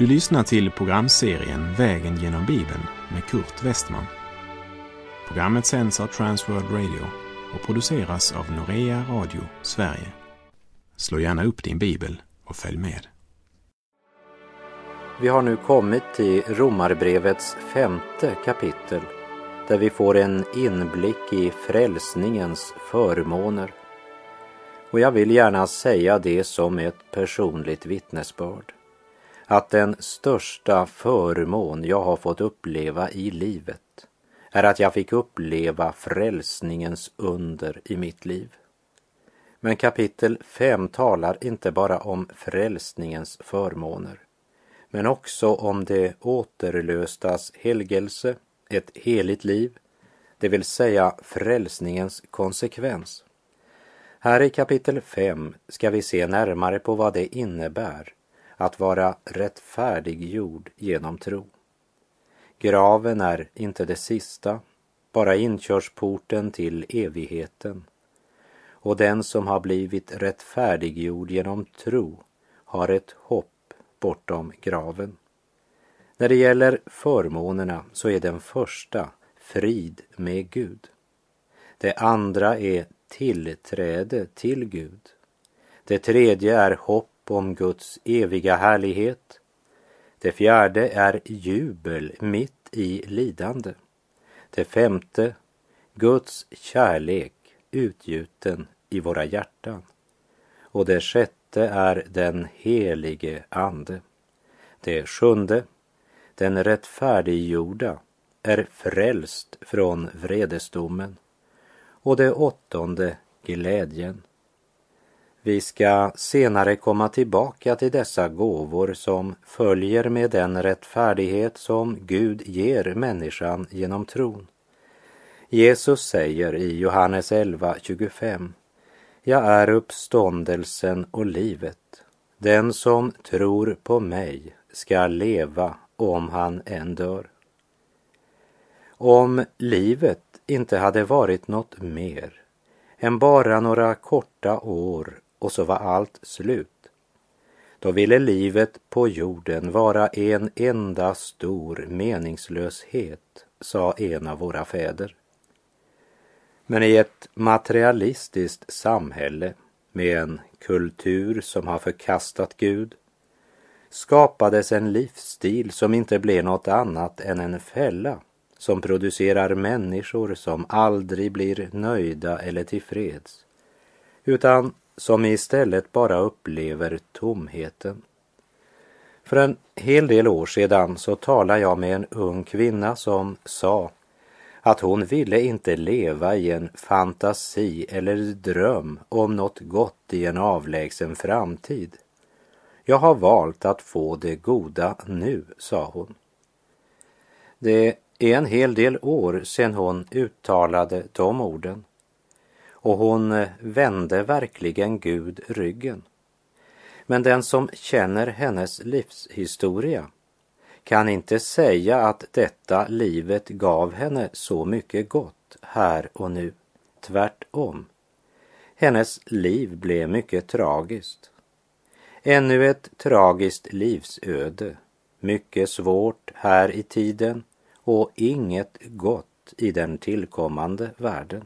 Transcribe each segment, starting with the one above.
Du lyssnar till programserien Vägen genom Bibeln med Kurt Westman. Programmet sänds av Transworld Radio och produceras av Norea Radio Sverige. Slå gärna upp din bibel och följ med. Vi har nu kommit till Romarbrevets 5:e kapitel, där vi får en inblick i frälsningens förmåner. Och jag vill gärna säga det som ett personligt vittnesbörd, att den största förmån jag har fått uppleva i livet är att jag fick uppleva frälsningens under i mitt liv. Men kapitel 5 talar inte bara om frälsningens förmåner, men också om det återlöstas helgelse, ett heligt liv, det vill säga frälsningens konsekvens. Här i kapitel 5 ska vi se närmare på vad det innebär att vara rättfärdiggjord genom tro. Graven är inte det sista, bara inkörsporten till evigheten. Och den som har blivit rättfärdiggjord genom tro har ett hopp bortom graven. När det gäller förmånerna så är den första frid med Gud. Det andra är tillträde till Gud. Det tredje är hopp om Guds eviga härlighet. Det fjärde är jubel mitt i lidande. Det femte, Guds kärlek utgjuten i våra hjärtan. Och det sjätte är den helige ande. Det sjunde, den rättfärdiggjorda är frälst från vredesdomen. Och det åttonde, glädjen. Vi ska senare komma tillbaka till dessa gåvor som följer med den rättfärdighet som Gud ger människan genom tron. Jesus säger i Johannes 11:25: Jag är uppståndelsen och livet. Den som tror på mig ska leva om han än dör. Om livet inte hade varit något mer än bara några korta år och så var allt slut, då ville livet på jorden vara en enda stor meningslöshet, sa en av våra fäder. Men i ett materialistiskt samhälle med en kultur som har förkastat Gud skapades en livsstil som inte blev något annat än en fälla som producerar människor som aldrig blir nöjda eller tillfreds, utan som istället bara upplever tomheten. För en hel del år sedan så talade jag med en ung kvinna som sa att hon ville inte leva i en fantasi eller dröm om något gott i en avlägsen framtid. Jag har valt att få det goda nu, sa hon. Det är en hel del år sedan hon uttalade de orden. Och hon vände verkligen Gud ryggen. Men den som känner hennes livshistoria kan inte säga att detta livet gav henne så mycket gott här och nu. Tvärtom. Hennes liv blev mycket tragiskt. Ännu ett tragiskt livsöde. Mycket svårt här i tiden och inget gott i den tillkommande världen.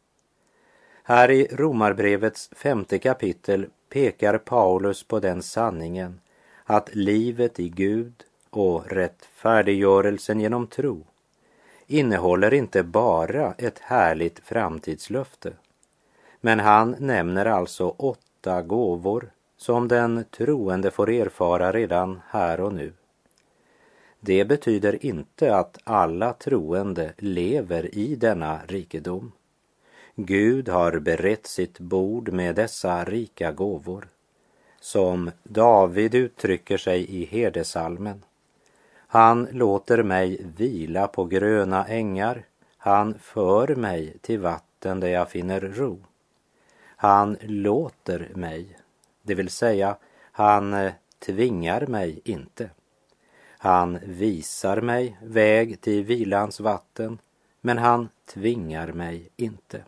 Här i Romarbrevets 5:e kapitel pekar Paulus på den sanningen att livet i Gud och rättfärdiggörelsen genom tro innehåller inte bara ett härligt framtidslöfte, men han nämner alltså 8 gåvor som den troende får erfara redan här och nu. Det betyder inte att alla troende lever i denna rikedom. Gud har berett sitt bord med dessa rika gåvor, som David uttrycker sig i herdesalmen. Han låter mig vila på gröna ängar, han för mig till vatten där jag finner ro. Han låter mig, det vill säga han tvingar mig inte. Han visar mig väg till vilans vatten, men han tvingar mig inte.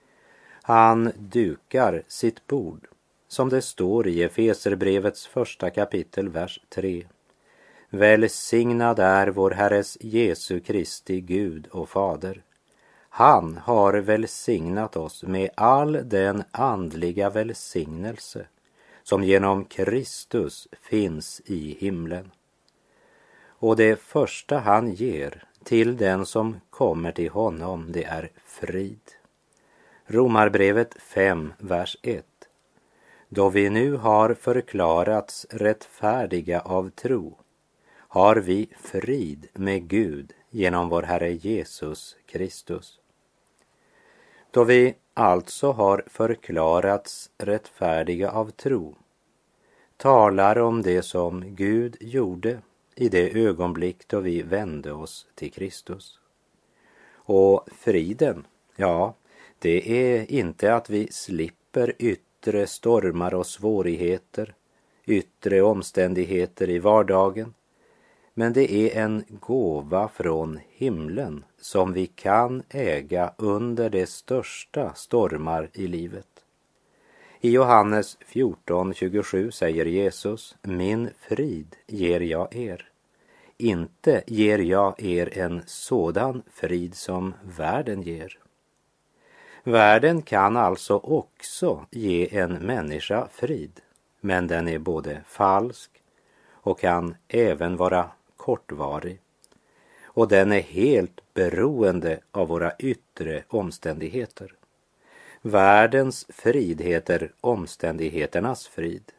Han dukar sitt bord, som det står i Efeserbrevets 1:a kapitel, vers 3. Välsignad är vår Herres Jesu Kristi Gud och Fader. Han har välsignat oss med all den andliga välsignelse som genom Kristus finns i himlen. Och det första han ger till den som kommer till honom, det är frid. Romarbrevet 5, vers 1. Då vi nu har förklarats rättfärdiga av tro, har vi frid med Gud genom vår Herre Jesus Kristus. Då vi alltså har förklarats rättfärdiga av tro, talar om det som Gud gjorde i det ögonblick då vi vände oss till Kristus. Och friden, ja, det är inte att vi slipper yttre stormar och svårigheter, yttre omständigheter i vardagen, men det är en gåva från himlen som vi kan äga under de största stormar i livet. I Johannes 14:27 säger Jesus: min frid ger jag er. Inte ger jag er en sådan frid som världen ger. Världen kan alltså också ge en människa frid, men den är både falsk och kan även vara kortvarig. Och den är helt beroende av våra yttre omständigheter. Världens frid heter omständigheternas frid.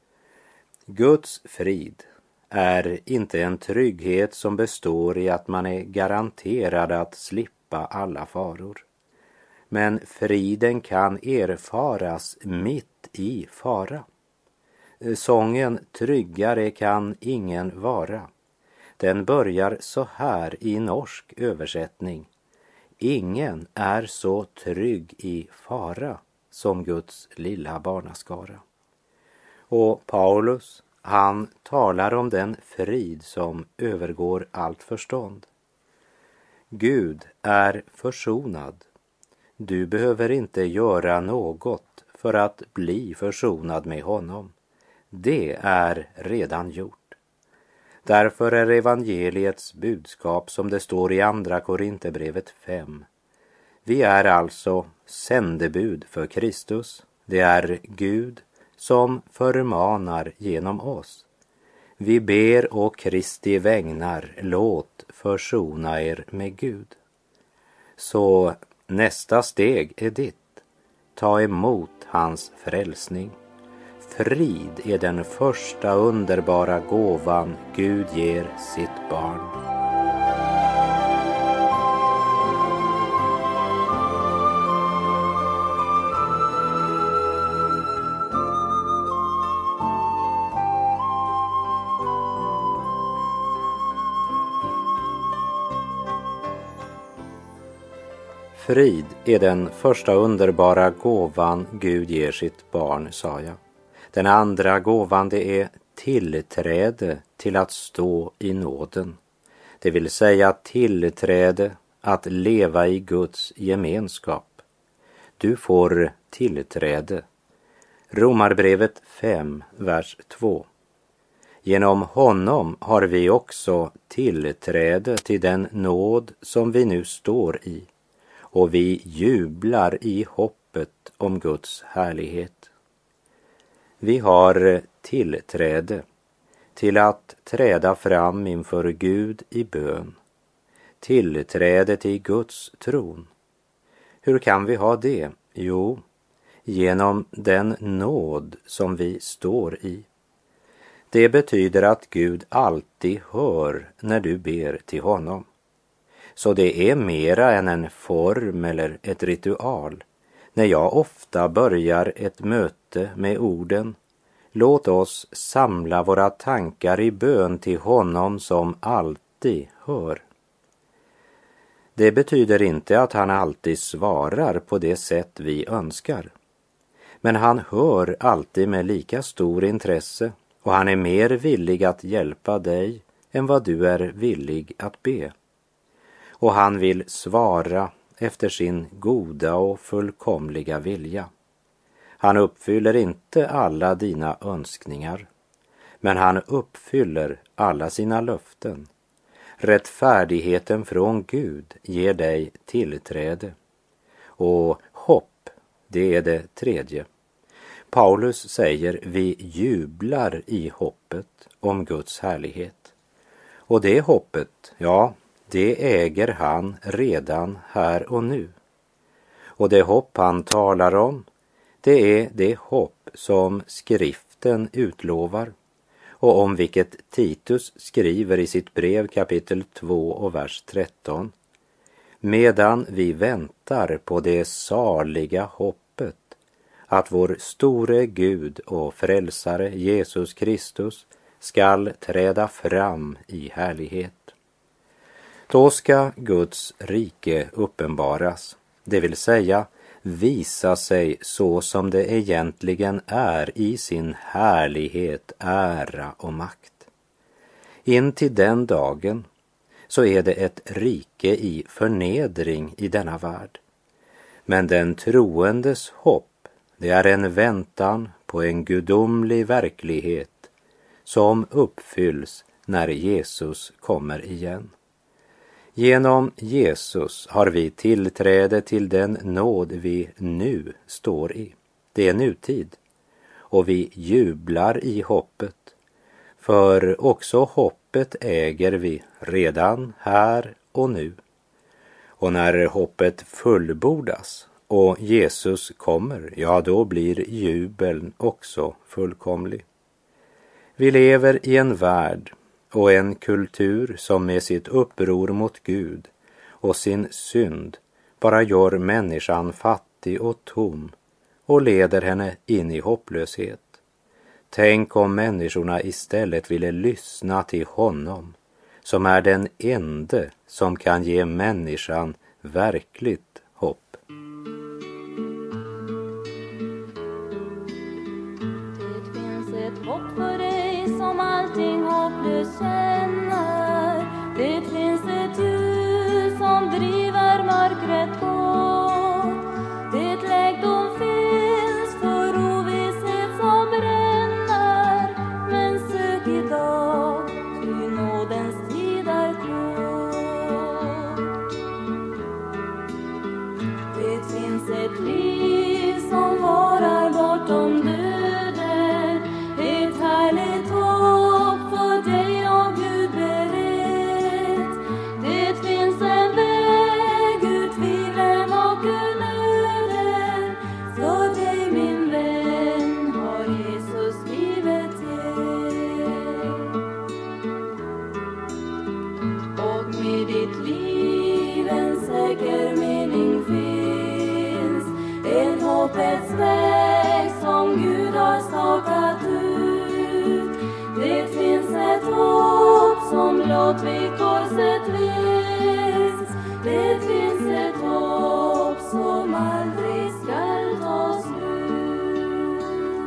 Guds frid är inte en trygghet som består i att man är garanterad att slippa alla faror. Men friden kan erfaras mitt i fara. Sången "Tryggare kan ingen vara", den börjar så här i norsk översättning: ingen är så trygg i fara som Guds lilla barnaskara. Och Paulus, han talar om den frid som övergår allt förstånd. Gud är försonad. Du behöver inte göra något för att bli försonad med honom. Det är redan gjort. Därför är evangeliets budskap som det står i andra Korinthierbrevet 5. Vi är alltså sändebud för Kristus. Det är Gud som förmanar genom oss. Vi ber å Kristi vägnar, låt försona er med Gud. Så nästa steg är ditt. Ta emot hans frälsning. Frid är den första underbara gåvan Gud ger sitt barn. Frid är den första underbara gåvan Gud ger sitt barn, sa jag. Den andra gåvan, det är tillträde till att stå i nåden. Det vill säga tillträde att leva i Guds gemenskap. Du får tillträde. Romarbrevet 5, vers 2. Genom honom har vi också tillträde till den nåd som vi nu står i, och vi jublar i hoppet om Guds härlighet. Vi har tillträde till att träda fram inför Gud i bön. Tillträde till Guds tron. Hur kan vi ha det? Jo, genom den nåd som vi står i. Det betyder att Gud alltid hör när du ber till honom. Så det är mera än en form eller ett ritual. När jag ofta börjar ett möte med orden: låt oss samla våra tankar i bön till honom som alltid hör. Det betyder inte att han alltid svarar på det sätt vi önskar. Men han hör alltid med lika stor intresse, och han är mer villig att hjälpa dig än vad du är villig att be. Och han vill svara efter sin goda och fullkomliga vilja. Han uppfyller inte alla dina önskningar, men han uppfyller alla sina löften. Rättfärdigheten från Gud ger dig tillträde. Och hopp, det är det tredje. Paulus säger vi jublar i hoppet om Guds härlighet. Och det hoppet, ja, det äger han redan här och nu. Och det hopp han talar om, det är det hopp som skriften utlovar och om vilket Titus skriver i sitt brev kapitel 2 och vers 13. Medan vi väntar på det saliga hoppet att vår store Gud och frälsare Jesus Kristus skall träda fram i härlighet. Då ska Guds rike uppenbaras, det vill säga visa sig så som det egentligen är i sin härlighet, ära och makt. In till den dagen så är det ett rike i förnedring i denna värld. Men den troendes hopp, det är en väntan på en gudomlig verklighet som uppfylls när Jesus kommer igen. Genom Jesus har vi tillträde till den nåd vi nu står i. Det är nutid. Och vi jublar i hoppet. För också hoppet äger vi redan här och nu. Och när hoppet fullbordas och Jesus kommer, ja då blir jubeln också fullkomlig. Vi lever i en värld och en kultur som med sitt uppror mot Gud och sin synd bara gör människan fattig och tom och leder henne in i hopplöshet. Tänk om människorna istället ville lyssna till honom som är den ende som kan ge människan verkligt hopp. Det finns ett hopp för dig som allting hopplöst känner. Det finns ett ljus som driver mörkret bort. Det läkedom finns för ovisshet som bränner. Men sök idag, ty nådens tid är kort. Det finns ett liv som varar bortom döden. Ett härligt hopp för dig av Gud berett. Det finns en väg ut tviveln och ur nöden. För dig min vän har Jesus livet gett. Och med ditt liv en säker mening finns. En hoppets väg som Gud har stakat ut. Det finns ett hopp som låt vid korset vis. Det finns ett hopp som aldrig skall ta slut.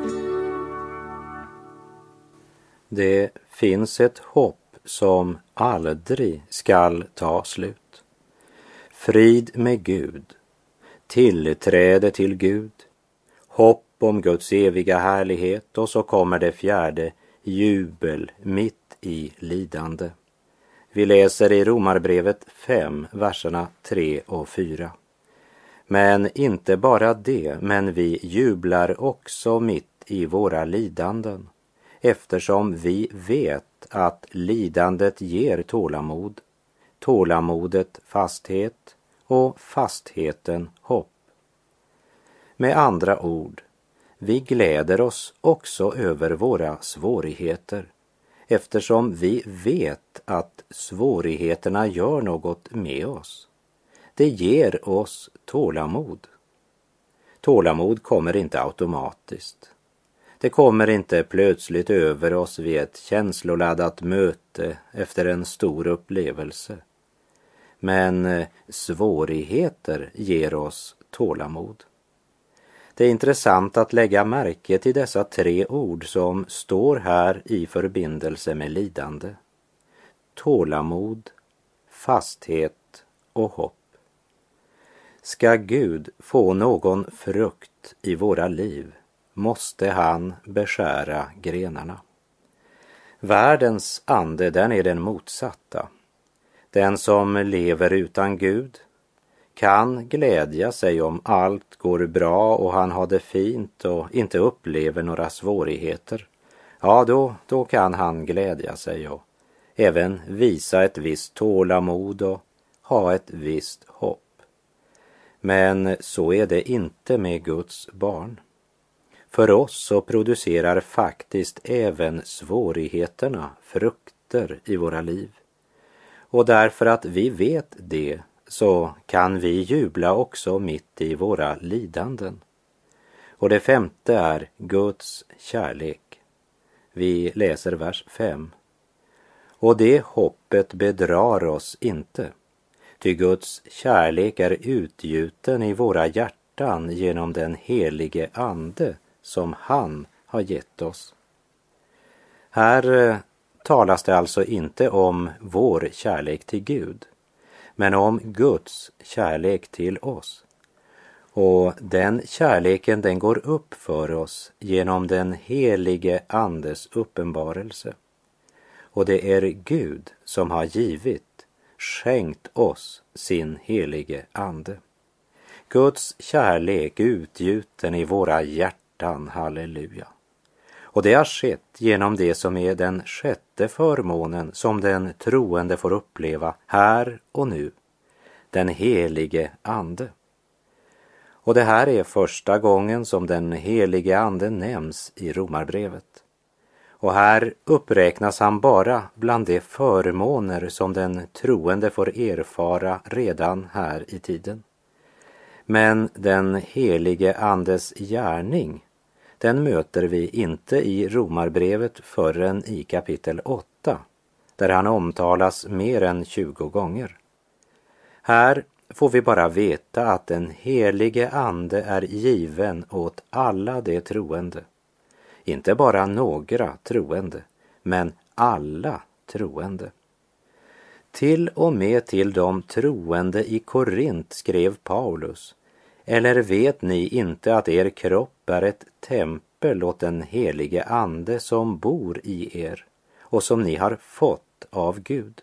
Det finns ett hopp som aldrig skall ta slut. Frid med Gud, tillträde till Gud, hopp om Guds eviga härlighet och så kommer det fjärde, jubel mitt i lidande. Vi läser i Romarbrevet 5, verserna 3 och 4. Men inte bara det, men vi jublar också mitt i våra lidanden, eftersom vi vet att lidandet ger tålamod, tålamodet fasthet och fastheten hopp. Med andra ord, vi gläder oss också över våra svårigheter, eftersom vi vet att svårigheterna gör något med oss. Det ger oss tålamod. Tålamod kommer inte automatiskt. Det kommer inte plötsligt över oss vid ett känsloladdat möte efter en stor upplevelse. Men svårigheter ger oss tålamod. Det är intressant att lägga märke till dessa 3 ord som står här i förbindelse med lidande. Tålamod, fasthet och hopp. Ska Gud få någon frukt i våra liv måste han beskära grenarna. Världens ande, den är den motsatta. Den som lever utan Gud kan glädja sig om allt går bra och han har det fint och inte upplever några svårigheter. Ja, då kan han glädja sig och även visa ett visst tålamod och ha ett visst hopp. Men så är det inte med Guds barn. För oss så producerar faktiskt även svårigheterna frukter i våra liv. Och därför att vi vet det så kan vi jubla också mitt i våra lidanden. Och det 5:e är Guds kärlek. Vi läser vers 5. Och det hoppet bedrar oss inte, ty Guds kärlek är utgjuten i våra hjärtan genom den helige ande som han har gett oss. Här talas det alltså inte om vår kärlek till Gud, men om Guds kärlek till oss. Och den kärleken, den går upp för oss genom den helige andes uppenbarelse. Och det är Gud som har skänkt oss sin helige ande. Guds kärlek utgjuten i våra hjärtan, halleluja. Och det har skett genom det som är den 6:e förmånen som den troende får uppleva här och nu, den helige ande. Och det här är första gången som den helige ande nämns i Romarbrevet. Och här uppräknas han bara bland de förmåner som den troende får erfara redan här i tiden. Men den helige andes gärning, den möter vi inte i Romarbrevet förrän i kapitel 8, där han omtalas mer än 20 gånger. Här får vi bara veta att den helige ande är given åt alla de troende. Inte bara några troende, men alla troende. Till och med till de troende i Korint skrev Paulus: eller vet ni inte att er kropp är ett tempel åt den helige ande som bor i er och som ni har fått av Gud?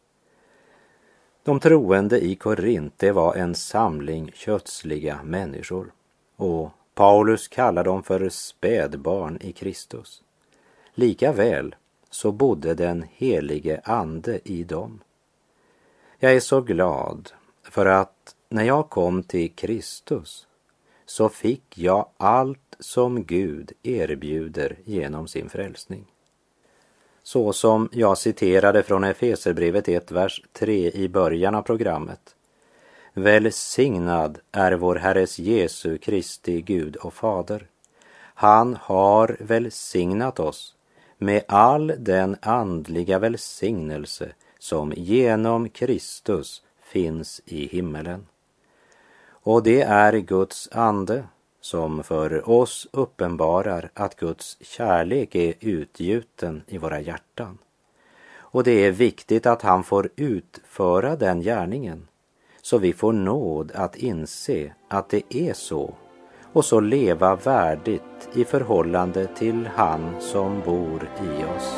De troende i Korint, det var en samling kötsliga människor, och Paulus kallar dem för spädbarn i Kristus. Lika väl så bodde den helige ande i dem. Jag är så glad för att när jag kom till Kristus så fick jag allt som Gud erbjuder genom sin frälsning. Så som jag citerade från Efeserbrevet 1, vers 3 i början av programmet. Välsignad är vår Herres Jesu Kristi Gud och Fader. Han har välsignat oss med all den andliga välsignelse som genom Kristus finns i himmelen. Och det är Guds ande som för oss uppenbarar att Guds kärlek är utgjuten i våra hjärtan. Och det är viktigt att han får utföra den gärningen, så vi får nåd att inse att det är så, och så leva värdigt i förhållande till han som bor i oss.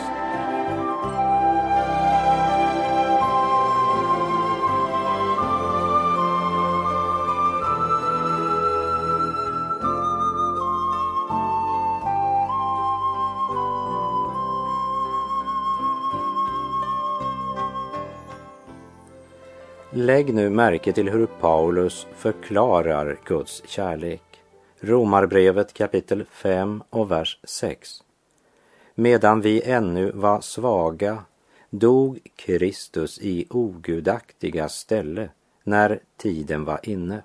Lägg nu märke till hur Paulus förklarar Guds kärlek. Romarbrevet kapitel 5 och vers 6. Medan vi ännu var svaga dog Kristus i ogudaktiga ställe när tiden var inne.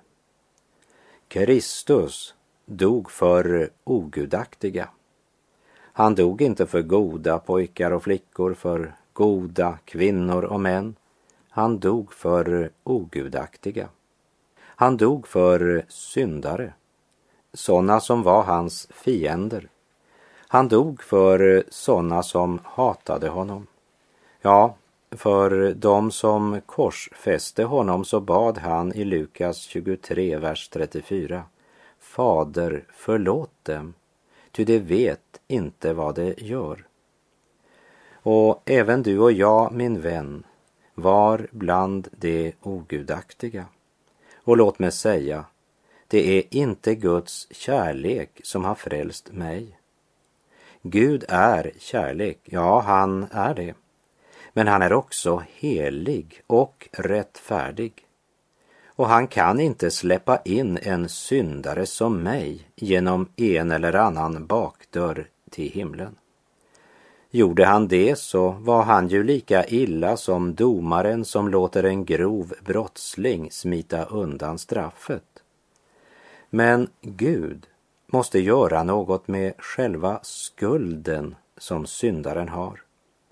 Kristus dog för ogudaktiga. Han dog inte för goda pojkar och flickor, för goda kvinnor och män. Han dog för ogudaktiga. Han dog för syndare, sådana som var hans fiender. Han dog för sådana som hatade honom. Ja, för dem som korsfäste honom så bad han i Lukas 23, vers 34. Fader, förlåt dem, ty de vet inte vad de gör. Och även du och jag, min vän, var bland de ogudaktiga. Och låt mig säga, det är inte Guds kärlek som har frälst mig. Gud är kärlek, ja, han är det. Men han är också helig och rättfärdig. Och han kan inte släppa in en syndare som mig genom en eller annan bakdörr till himlen. Gjorde han det så var han ju lika illa som domaren som låter en grov brottsling smita undan straffet. Men Gud måste göra något med själva skulden som syndaren har.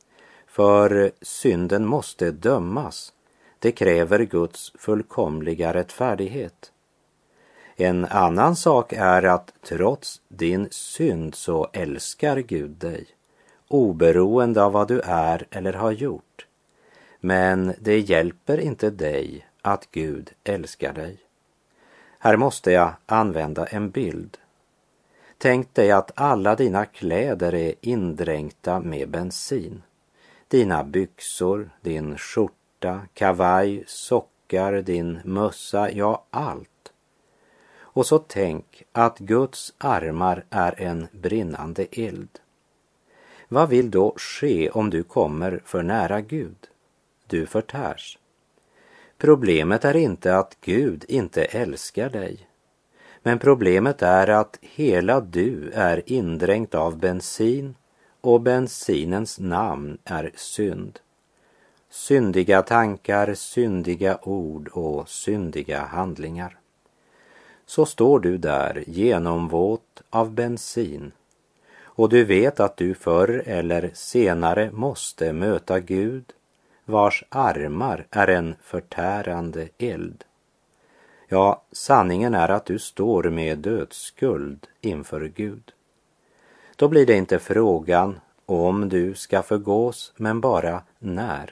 För synden måste dömas. Det kräver Guds fullkomliga rättfärdighet. En annan sak är att trots din synd så älskar Gud dig, oberoende av vad du är eller har gjort. Men det hjälper inte dig att Gud älskar dig. Här måste jag använda en bild. Tänk dig att alla dina kläder är indränkta med bensin. Dina byxor, din skjorta, kavaj, sockar, din mössa, ja allt. Och så tänk att Guds armar är en brinnande eld. Vad vill då ske om du kommer för nära Gud? Du förtärs. Problemet är inte att Gud inte älskar dig. Men problemet är att hela du är indränkt av bensin och bensinens namn är synd. Syndiga tankar, syndiga ord och syndiga handlingar. Så står du där genomvåt av bensin och du vet att du förr eller senare måste möta Gud, vars armar är en förtärande eld. Ja, sanningen är att du står med dödsskuld inför Gud. Då blir det inte frågan om du ska förgås, men bara när.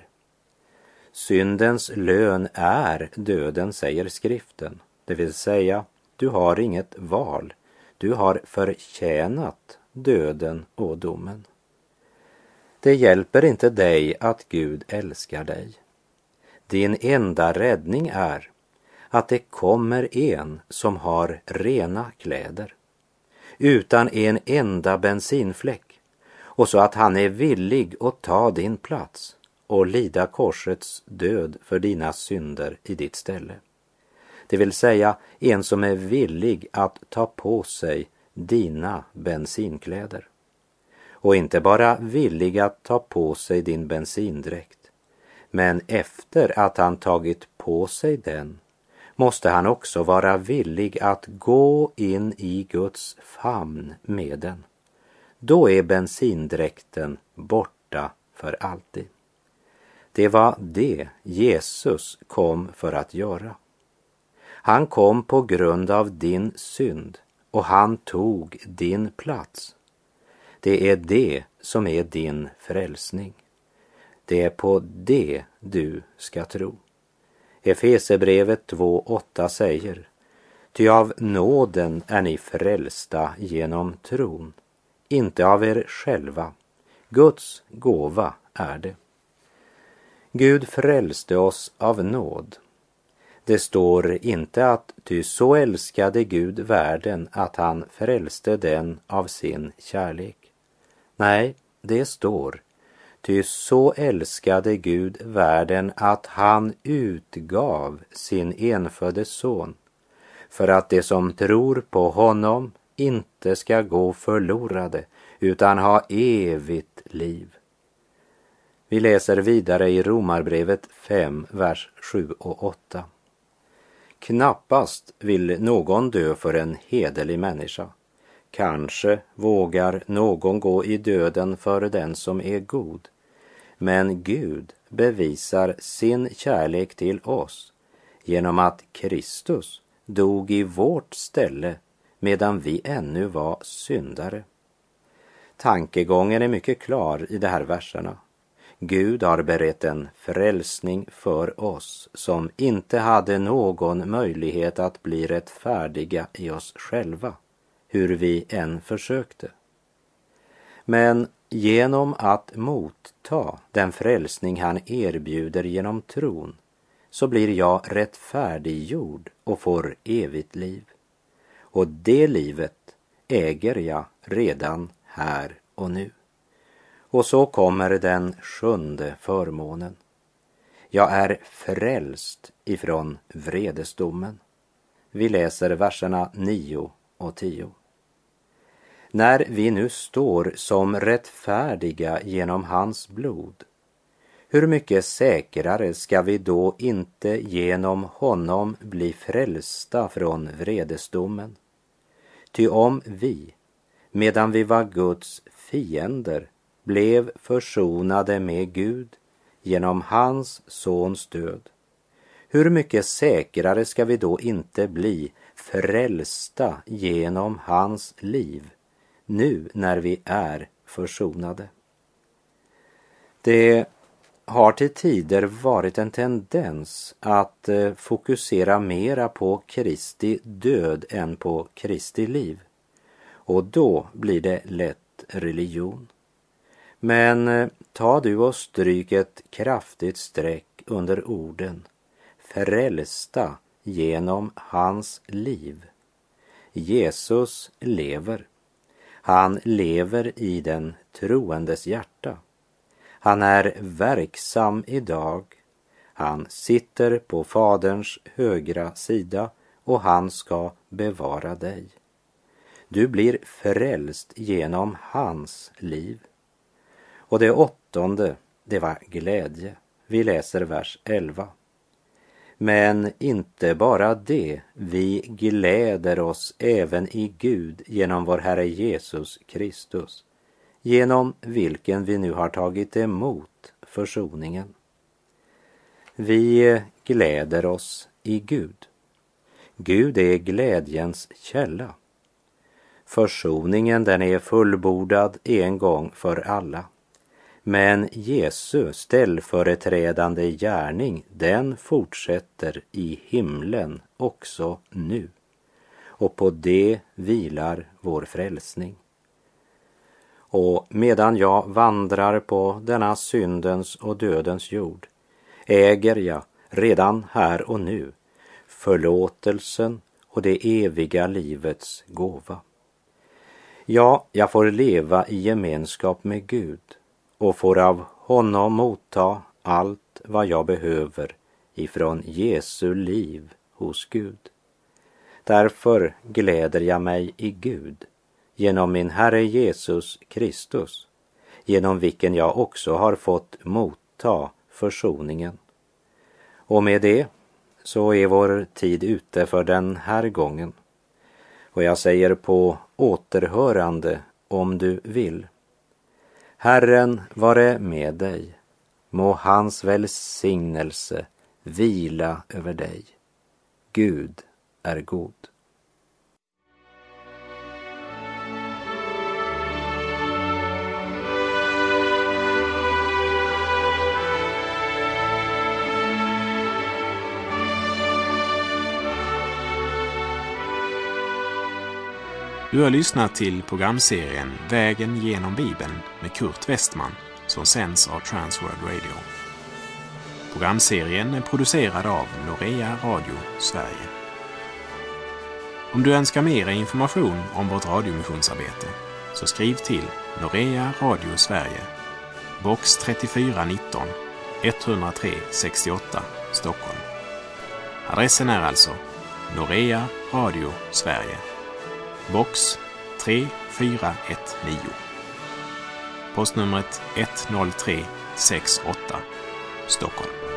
Syndens lön är döden, säger skriften. Det vill säga, du har inget val. Du har förtjänat döden och domen. Det hjälper inte dig att Gud älskar dig. Din enda räddning är att det kommer en som har rena kläder, utan en enda bensinfläck, och så att han är villig att ta din plats och lida korsets död för dina synder i ditt ställe. Det vill säga en som är villig att ta på sig dina bensinkläder. Och inte bara villig att ta på sig din bensindräkt, men efter att han tagit på sig den måste han också vara villig att gå in i Guds famn med den. Då är bensindräkten borta för alltid. Det var det Jesus kom för att göra. Han kom på grund av din synd och han tog din plats. Det är det som är din frälsning. Det är på det du ska tro. Efesierbrevet 2:8 säger: ty av nåden är ni frälsta genom tron, inte av er själva. Guds gåva är det. Gud frälste oss av nåd. Det står inte att ty så älskade Gud världen att han frälste den av sin kärlek. Nej, det står: ty så älskade Gud världen att han utgav sin enfödde son, för att de som tror på honom inte ska gå förlorade utan ha evigt liv. Vi läser vidare i Romarbrevet 5, vers 7 och 8. Knappast vill någon dö för en hederlig människa. Kanske vågar någon gå i döden för den som är god. Men Gud bevisar sin kärlek till oss genom att Kristus dog i vårt ställe medan vi ännu var syndare. Tankegången är mycket klar i de här verserna. Gud har berett en frälsning för oss som inte hade någon möjlighet att bli rättfärdiga i oss själva, hur vi än försökte. Men genom att motta den frälsning han erbjuder genom tron, så blir jag rättfärdiggjord och får evigt liv. Och det livet äger jag redan här och nu. Och så kommer den 7:e förmånen. Jag är frälst ifrån vredesdomen. Vi läser verserna 9 och 10. När vi nu står som rättfärdiga genom hans blod, hur mycket säkrare ska vi då inte genom honom bli frälsta från vredesdomen? Ty om vi, medan vi var Guds fiender, blev försonade med Gud genom hans sons död, hur mycket säkrare ska vi då inte bli frälsta genom hans liv, nu när vi är försonade? Det har till tider varit en tendens att fokusera mera på Kristi död än på Kristi liv. Och då blir det lätt religion. Men ta du och stryk ett kraftigt streck under orden frälsta genom hans liv. Jesus lever. Han lever i den troendes hjärta. Han är verksam idag. Han sitter på Faderns högra sida och han ska bevara dig. Du blir frälst genom hans liv. Och det 8:e, det var glädje. Vi läser vers 11. Men inte bara det, vi gläder oss även i Gud genom vår Herre Jesus Kristus, genom vilken vi nu har tagit emot försoningen. Vi gläder oss i Gud. Gud är glädjens källa. Försoningen, den är fullbordad en gång för alla. Men Jesu ställföreträdande gärning, den fortsätter i himlen också nu. Och på det vilar vår frälsning. Och medan jag vandrar på denna syndens och dödens jord, äger jag redan här och nu förlåtelsen och det eviga livets gåva. Ja, jag får leva i gemenskap med Gud och får av honom motta allt vad jag behöver ifrån Jesu liv hos Gud. Därför gläder jag mig i Gud genom min Herre Jesus Kristus, genom vilken jag också har fått motta försoningen. Och med det så är vår tid ute för den här gången. Och jag säger på återhörande om du vill. Herren vare med dig. Må hans välsignelse vila över dig. Gud är god. Du har lyssnat till programserien Vägen genom Bibeln med Kurt Westman som sänds av Transworld Radio. Programserien är producerad av Norea Radio Sverige. Om du önskar mer information om vårt radiomissionsarbete så skriv till Norea Radio Sverige, box 3419 103 68 Stockholm. Adressen är alltså Norea Radio Sverige, box 3419. Postnumret 10368 Stockholm.